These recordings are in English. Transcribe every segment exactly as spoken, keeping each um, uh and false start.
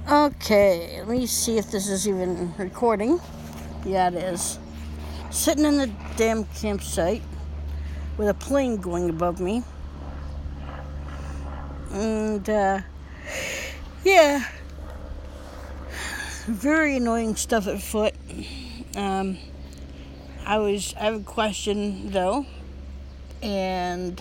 Okay, let me see if this is even recording. Yeah, it is. Sitting in the damn campsite with a plane going above me. And, uh, yeah, very annoying stuff at foot. Um, I was, I have a question, though. And,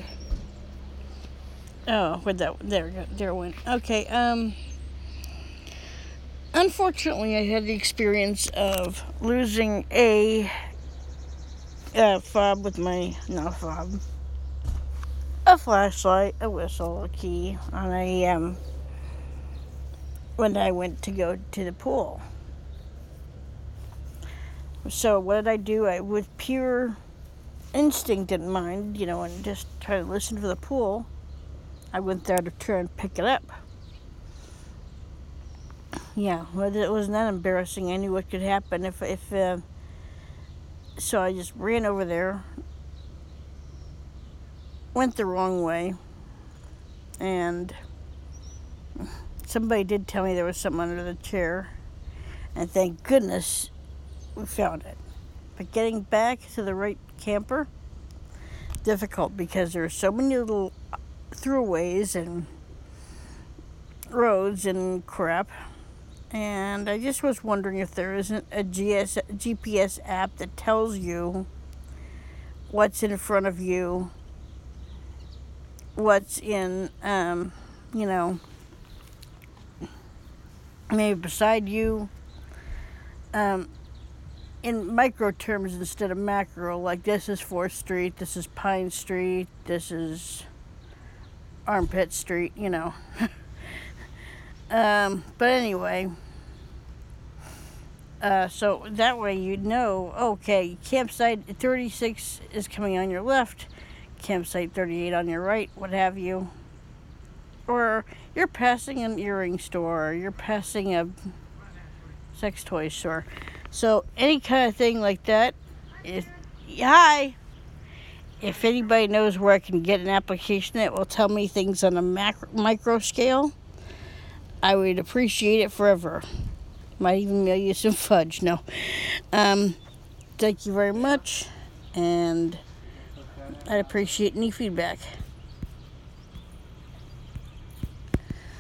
oh, where'd that, there, there it went. Okay, um... unfortunately, I had the experience of losing a uh, fob with my, not a fob, a flashlight, a whistle, a key on a, um, when I went to go to the pool. So what did I do? I, with pure instinct in mind, you know, and just try to listen for the pool, I went there to try and pick it up. Yeah, well, it wasn't that embarrassing. I knew what could happen if, if, uh, so I just ran over there, went the wrong way, and somebody did tell me there was something under the chair, and thank goodness we found it. But getting back to the right camper, difficult because there are so many little throughways and roads and crap. And I just was wondering if there isn't a G S, G P S app that tells you what's in front of you, what's in, um, you know, maybe beside you, um, in micro terms instead of macro, like this is fourth Street, this is Pine Street, this is Armpit Street, you know. um, but anyway, uh, so that way you'd know, okay, campsite thirty-six is coming on your left, campsite thirty-eight on your right, what have you. Or you're passing an earring store, or you're passing a sex toy store. So any kind of thing like that, if, hi, if anybody knows where I can get an application that will tell me things on a macro, micro scale, I would appreciate it forever. Might even mail you some fudge. No. Um, thank you very much, and I'd appreciate any feedback.